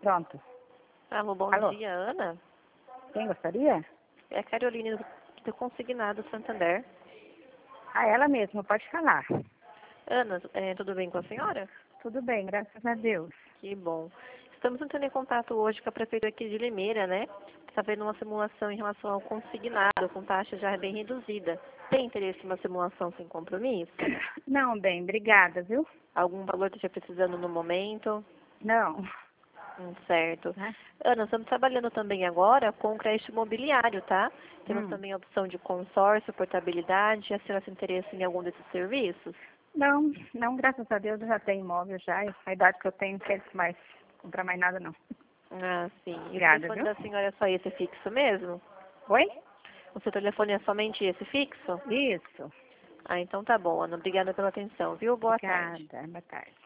Pronto. Alô, bom Alô? dia, Ana. Quem gostaria? É a Caroline do Consignado Santander. Ah, ela mesma, pode falar. Ana, tudo bem com a senhora? Tudo bem, graças a Deus. Que bom. Estamos entrando em contato hoje com a prefeitura aqui de Limeira, né? Está vendo uma simulação em relação ao consignado, com taxa já bem reduzida. Tem interesse em uma simulação sem compromisso? Não, bem, obrigada, viu? Algum valor que esteja precisando no momento? Não. Certo. Né? Ana, estamos trabalhando também agora com o crédito imobiliário, tá? Temos Hum. também a opção de consórcio, portabilidade. A senhora se interessa em algum desses serviços? Não, não, graças a Deus eu já tenho imóvel já. E a idade que eu tenho, não quero mais comprar mais nada, não. Ah, sim. E o Obrigada, telefone viu? da senhora é só esse fixo mesmo? Oi? O seu telefone é somente esse fixo? Isso. Ah, então tá bom, Ana. Obrigada pela atenção, viu? Boa tarde. Obrigada. Boa tarde.